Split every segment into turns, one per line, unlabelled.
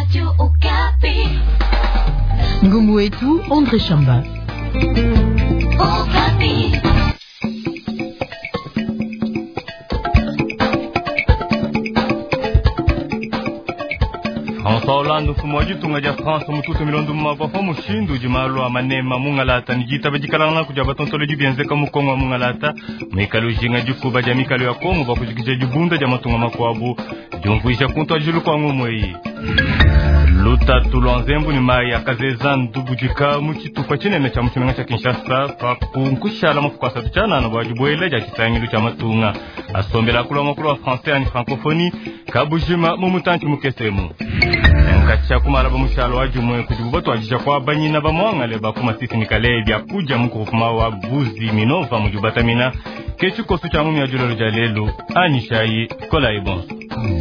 Ngungu wetu Andre Chamba.
François Hollande mfumo wa jitunga ja France mututu milondu mabafa mushindu jimalo amanema mungalata nijita bajikalana kuja batontolo jibienzeka mukongo wa mungalata mwikalu jinga jikuba jamikalu ya Kongo bakujikija jibunda jamatunga makwabu jumvuisha kuntu ajulu kwa ngumweyi luta tulonzembu ni mai akazeza ndubujika muchitupa chinene cha mchimenga cha Kinshasa pakunkushala mafukwasa tuchana na wajibuele ja chisangilu cha matunga asombela kula makulu wa français ni francophonie kabujima mumutanti mukesemu Nkacha kumala bamushalo wajumwe kujibubato ajisha kwa banyina bamwangale bakuma sisi nikale bya kuja mukufuma wa buzi minova mujubatamina kechuko su cha mumi ya julolo jalelu anishayi kola ibonso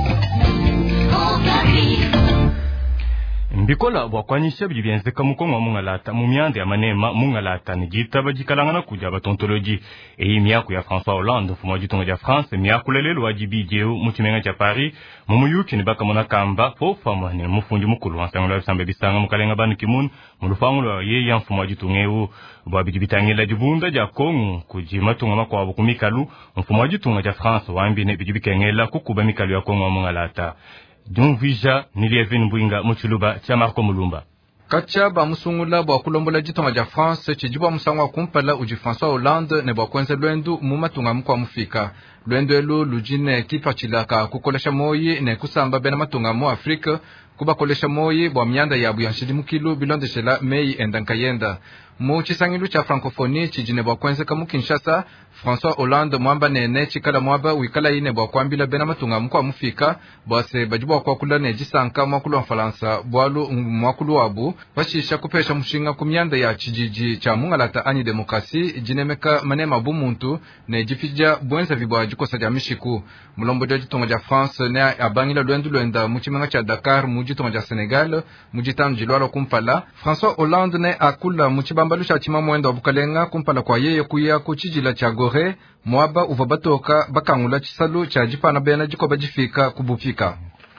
mbikola bwakwanyisha byenzeka mukongo mungalata mumyande ya manema mungalata nigita bajikalangana kuja batontoloji miaku ya François Hollande mfumo jitongo ja France miaku lelelo wajibijeu muchimenga cha Paris mumuyuki ni baka monakamba fofa mwane mufunji mukulu wansangula bisambe bisanga mukalenga banu kimun mulufangulo ye ya mfumo jitungeu bwabijibitangela jibunda ja Kongo kujima tunga makwabo kumikalu mfumo jitongo ja France wambine bijibikengela kukuba mikalu ya Kongo mungalata Jumvija nilievini mbwinga muchuluba cha Marco Mulumba.
Kacha ba musungula bwa kulombola jitonga ja France chijiba musangwa kumpala uji François Hollande ne bwa kwenze lwendu mumatunga mkwa mufika. Lwendu elu lujine kipa chilaka kukolesha moyi ne kusamba bena matunga mu Afrika kuba kolesha moyi bwa mianda ya buyanshidi mukilu bilonde shela mei endankayenda. Mu chisangilu cha francophonie chijine bwa kwenze kamu Kinshasa François Hollande mwamba nene chikala mwaba wikala ine bwa kwambila bena matunga mkwa mufika bwase bajibu kwa kula ne jisanka mwakulu wa Faransa bwalu mwakulu wabu bashisha kupesha mushinga kumyanda ya chijiji cha mungalata ani demokrasi jinemeka manema bumuntu ne jifija bwenza vibwa jikosa ja mishiku mulombo ja jitonga ja France ne abangila lwendu lwenda muchimenga cha Dakar mujitonga ja Senegal mujitan jilwalo kumpala François Hollande ne akula muchibambalusha chima mwenda wabukalenga kumpala kwa yeye kuya kuchijila cha Gore mwaba uvabatoka bakangula chisalu cha jipana bena jikoba jifika kubufika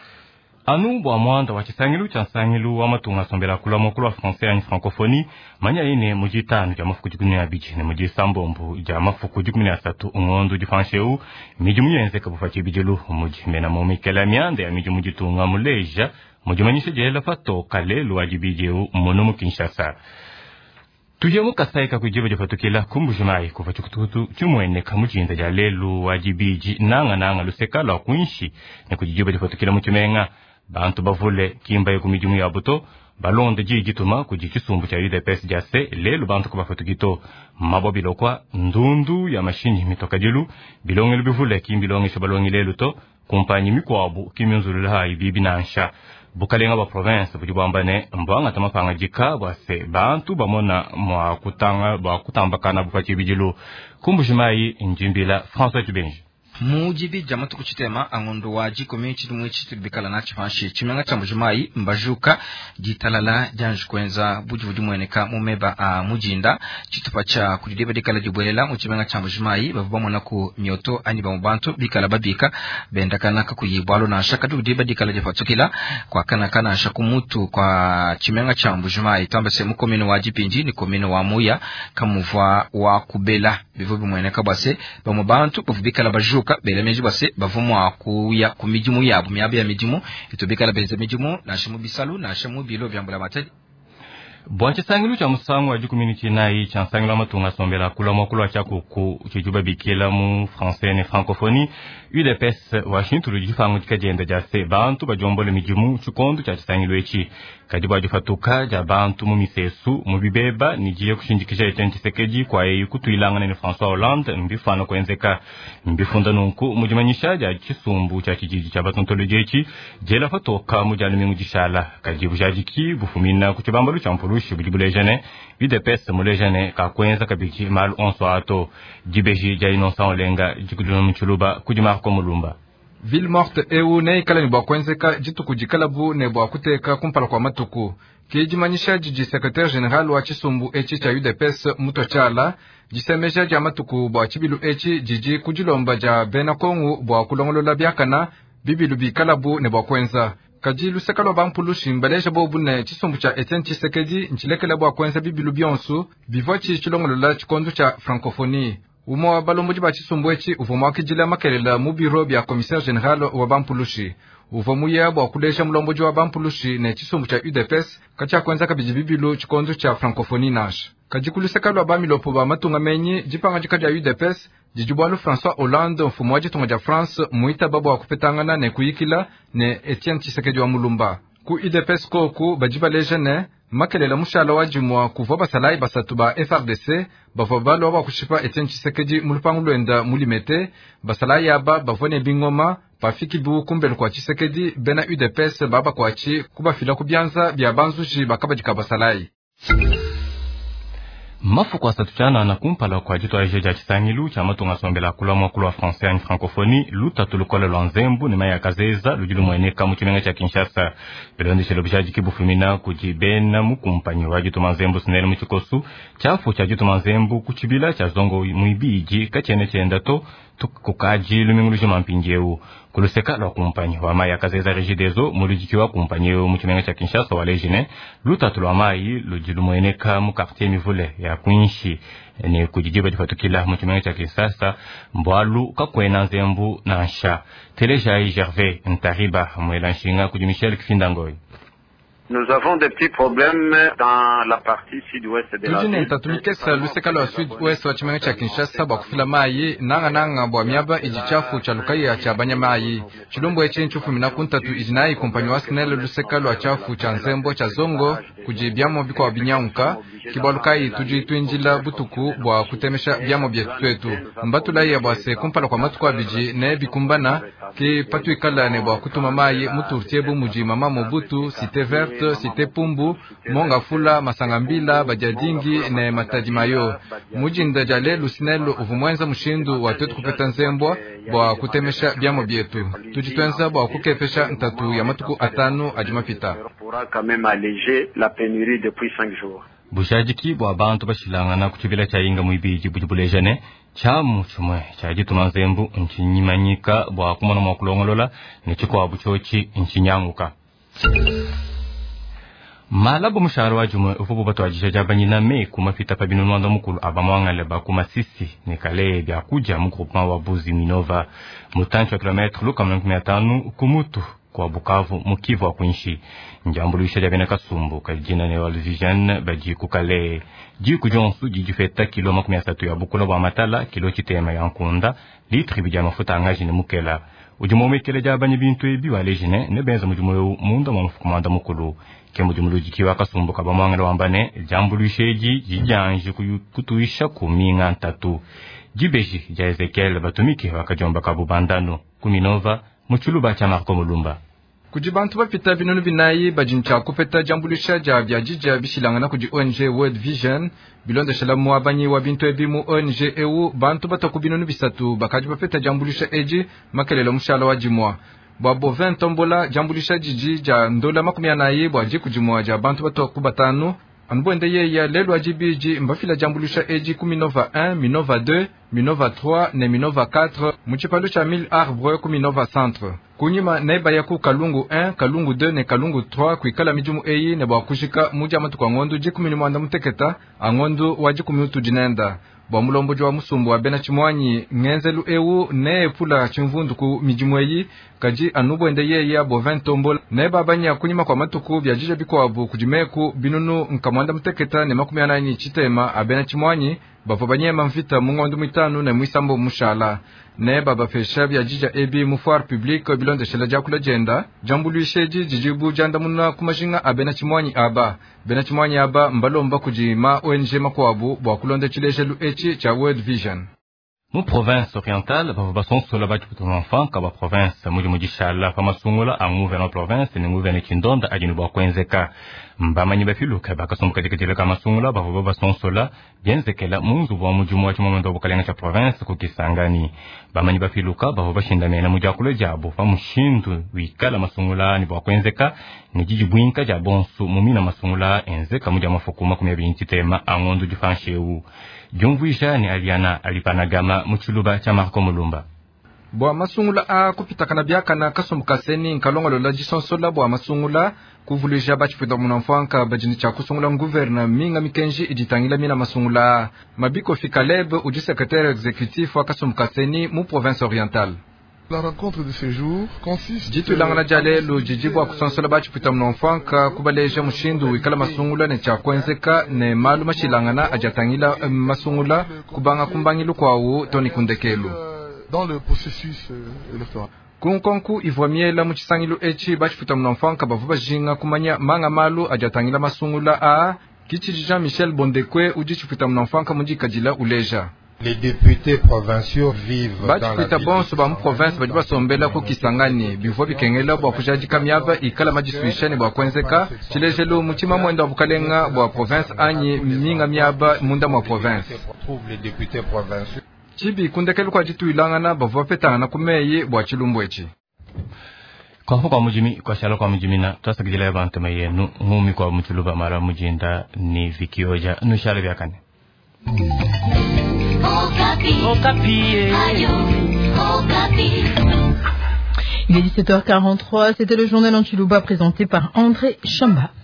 Anu bwa mwanda wa chisangilu cha sangilu wa matunga sombela kula mokulu wa français ni francophonie manya ine mujitanu ja mafuku jikuni ya bichi ne mujisambombu ja mafuku jikuni ya satu ungondu jifansheu mijimu yenzeka bufachi bijelu mujimena momikela miande ya mijimu jitunga muleja mujimanyisha jela fato kalelu wajibijeu monomu Kinshasa Tujemu kasaika kujiba jafatukila kumbujumai kufachukututu chumwene kamujinda ja lelu wajibiji nanga luseka la kuinshi ne kujiba jafatukila muchumenga bantu bavule kimba yukumijumu ya buto balonde jijituma kujichisumbu cha UDPS jase lelu bantu kubafatukito mabobilo kwa ndundu ya mashini mitoka jilu bilonge lubivule kimbilonge shabalonge lelu to kumpanyi mikwabu kimyunzulu hai bibi nansha bukalenga ba province bujibambane mbanga tamapanga jika bwase bantu bamona mwa kutanga ba kutambakana bufachi bijilu kumbushimai njimbila François Tubenji
mujibi jamatu kuchitema angondo waji komichi dumwe chitibikala na chifanshi chimenga chambujumai mbajuka jitalala janju kwenza bujuvuju mweneka mumeba mujinda chitupa cha kudideba dikala jibwelela muchimenga chambujumai bavubamona ku mioto ani bamubantu bikala babika bendakanaka kuyibwalo na shaka dudeba dikala jafatukila kwa kanakana shakumutu kwa chimenga chambujumai tambase mukomino waji pinji ni komino wa muya kamuvwa wa kubela bivubi mweneka base bamubantu bavubikala bajuka belemeji base bavumwa kuya kumijimu yabu miabe ya mijimu itubikala benze mijimu na shimu bisalu na shimu bilo vyambula matadi
Bwache sangilu cha musangu wa jukumini chinai cha sangilu wa matunga sombela kula mwakulu wa chaku kuchujuba bikila mu français ne francophonie UDPS Washington jifangu jikajenda jase bantu bajombole mijimu chukondu cha sangilu echi kajibu ajifatuka ja bantu mumisesu mubibeba nijie kushinjikisha echanchi sekeji kwa kutuilangana ni François Hollande mbifano kwenzeka mbifunda nunku mujimanyisha ja chisumbu cha kijiji cha batontoloji echi jela fatoka mujalumi mujishala kajibu jajiki bufumina kuchibambalu cha mpulushi bujibulejane UDPS mulejane kakwenza kabiki malu onso ato jibeji ja inonsa olenga jikudunu mchuluba kujimarko mulumba
Ville morte eu ne ikala ni bwa kwenzeka jitu kujikala bu ne bwa kuteka kumpala kwa matuku. Kijimanyisha jiji secrétaire général wa chisumbu echi cha UDPS muto chala, jisemesha ja matuku bwa chibilu echi jiji kujilomba ja bena kongu bwa kulongolola biakana, bibilu bikala bu ne bwa kwenza. kaji lusekalo bampulushi mbaleja bobune chisumbu cha Etienne Tshisekedi nchilekele bwa kwenza bibilu byonsu bivochi chilongolola chikondo cha francophonie. Umo wa balomboji ba chisumbu echi uvomo wakijila makelela mu biro bya commissaire general wa bampulushi. Uvomu ya bwa kulesha mulomboji wa bampulushi ne chisumbu cha UDPS kacha kwenza kabiji bibilu chikondo cha francophonie nash. Kaji kulusekalo wa bamilopo ba matunga menyi jipanga jikadi ya UDPS Jijubwalu François Hollande mfumo waji tonga ja France muita babu wa kupetangana ne kuyikila ne Etienne Tshisekedi wa mulumba. Ku UDPS koku bajiba lejene makelela mushala wajimwa kuvoba salai basatu ba FRDC bavobalo wa kushipa Etienne Tshisekedi mulupangu luenda mulimete basalai yaba bavone bingoma pafiki bu kumbelu kwa Tshisekedi bena UDPS baba kwa chi kubafila kubyanza bya banzuji bakabajika basalai.
Mafuko asatuchana na kumpala kwa jito ya jeja chisangilu cha matunga sombela kula mwakulu wa français en francophonie luta tulukole lwanzembu ni maya kazeza lujilu mweneka mchimenga cha Kinshasa belondi shelobishaji kibufumina kujibena mukumpanyi wa jito manzembu sinele mchikosu chafu cha jito manzembu kuchibila cha zongo muibiji kachene chendato kukaji lumingulujo mampinjeu kuluseka la kumpanyi wa maya kazeza rejidezo mulijikiwa kumpanyeu mchimenga cha Kinshasa walejine luta tulwa mayi lujilu mweneka mukartie mivule ya kuinshi ni kujijiba jifatukila mchimenga cha Kinshasa mbwalu kakwena nzembu na nsha Telejai Gervais Ntariba mwelanshinga kujumichel Kifindangoi.
Nous avons des petits problèmes dans la partie sud-ouest de la ville.
Tatumikesa lusekalo wa sud-ouest wa chimenga cha Kinshasa bwa kufila mayi nanga bwa miaba ijichafu cha lukaya cha banya mayi chilumbu eche nchufu minakuntatu ijinayi kumpanyi wa sinele lusekalo wa chafu cha nzembo cha zongo kujibyamo biko wa binyaunka kibwa lukayi tujiituinjila butuku bwa kutemesha byamo byetu mbatulai ya bwa se kumpala kwa matuku wa biji ne bikumbana ki patu ikala ne bwa kutuma mayi muturtiebu muji mama Mobutu Cité Verte Cité Pumbu Monga Fula Masangambila Bajadingi ne Matadimayo mujinda jale lusinelo uvumwenza mushindu wa tetu kupeta nzembwa bwa kutemesha byamo byetu tujitwenza bwa kukefesha ntatu ya matuku atanu ajumapita
pourra quand même alléger la pénurie depuis 5 jours.
Bushajiki bwa bantu bashilangana kuchibila cha inga muibiji bujibulejane chamu chumwe chaji tumanzembu nchinyimanyika bwa kumana mwakulongolola nichiko wabuchochi nchinyanguka. Malabu mshahara wa jumwe ufubu batu wajisha jabanyina me kumafita pa binu mwanda mukulu abamwangale bakuma sisi nikale bya kuja mgrupema wa Buzi Minova mutanchi wa kilometri luka mnamkumia tanu kumutu kwa Bukavu mukivu wa kuinshi njambuluisha jabina kasumbu kajina ne World Vision baji kukale jiku jonsu jijufeta kilo makumia satu ya bukula wa matala kilo chitema ya nkunda litri bija mafuta angaji ne mukela ujumu kele jabanya bintu ebi walejine ne benza mujumu munda mwamufukumanda mukulu kemu jumulu jikiwa kasumbu kabamwangale wambane jambuluisheji jijanje kutuisha kuminga ntatu jibeji ja Ezekiel batumike wakajomba kabubandano kuminova muchuluba cha Marco Mulumba.
Kujibantu bapita binunu binayi bajincha kupeta jambulisha ja byajija bishilangana kuji ONG World Vision bilonda shalamu abanyi wa bintu ebimu ONG EU bantu bataku binunu bisatu bakaji bapeta jambulisha eji makelelo mushala wajimwa babo 20 tombola jambulisha jiji ja ndola makumya nayi bwaji kujimwa ja bantu bataku batanu anbwende ye ya lelo ajibiji mbafila jambulisha eji 1 Minova 2 Minova 3 ne Minova 4 muchipalo cha 1000 arbre ku Minova centre kunyima neba yaku Kalungu 1 Kalungu 2 ne Kalungu 3 kuikala mijumu eyi ne bwakushika muja matu kwa ngondu jikumini mwanda muteketa angondu wajikumiutu jinenda bwa mulomboji wa musumbu wa bena chimwanyi ngenzelu ewu ne pula chimvundu ku mijumu eyi kaji anubwende ye ya bo 20 tombola neba banya kunyima kwa matuku bya jije biko wabu kujimeku binunu nkamwanda muteketa ne 80 chitema abena chimwanyi bavo banyema mvita mungondu mitanu na mwisambo mushala ne baba fesha bya jija ebi mu foire publique bilonde shela jakula jenda jambuluisheji jijibu janda munna kumajinga abena chimwanyi aba mbalomba kujima ONG makwabu bwa kulonde chilejelu echi cha World Vision.
Mu province orientale bavubason sola bati kutu enfant kaba province muji shala pamasungula amuve na province ni muve ne kindonda ajinu bwa kwenzeka mbamanyi bafiluka bakasombuka dikatile kama sungula bavubason sola bienzekela munzu bwa muji mwa chimomendo bukalenga cha province kukisangani bamanyi bafiluka bavubashinda mena mujakule jabo famushindu wikala masungula ni bwa kwenzeka ni jiji bwinka ja bonsu mumina masungula enzeka muja mafukuma kumebinti tema angondu jifansheu Jumvuisha ni aliana alipanagama muchuluba cha Marco Mulumba.
bwa masungula a kupitakana byakana kasomukaseni nkalongolo la jisonsola bwa masungula kuvulija bachipwita munamfanka bajini cha kusungula nguverna minga mikenji ijitangila mina masungula mabiko fikaleb uji secrétaire exécutif wa kasomukaseni mu province orientale.
La rencontre de ce jour consiste
jitu langana jalelo jijibwa kusonsola bachipwita munamfanka kubaleja mushindu ikala masungula ne cha kwenzeka ne malu mashilangana ajatangila masungula kubanga kumbangilu kwawo toni kundekelu
dans le processus électoral.
Kunkonku ivwamiela muchisangilu echi bachifuta munamfanka bavuba jinga kumanya manga malu ajatangila masungula a kichiji Jean-Michel Bondekwe uji chifuta munamfanka muji kajila uleja.
Les députés provinciaux vivent dans la
ville. Bonso ba mu province bajiba sombela ku Kisangani bivo bikengela bwa kujaji kamyaba ikala majisuishane bwa kwenzeka chilejelo muchima mwenda bukalenga bwa province anyi minga myaba munda mwa province.
Les députés provinciaux
chibi kundekelu kwa jitu ilangana bavuwa petana kumeye bwa chilumbwechi.
Kwa mujimi kwa shalo kwa mujimina twasakijile bantu mayenu ngumi kwa mutuluba mara mujinda ni vikioja nushale byakane.
Il est 17h43, c'était le journal Antilouba présenté par André Chamba.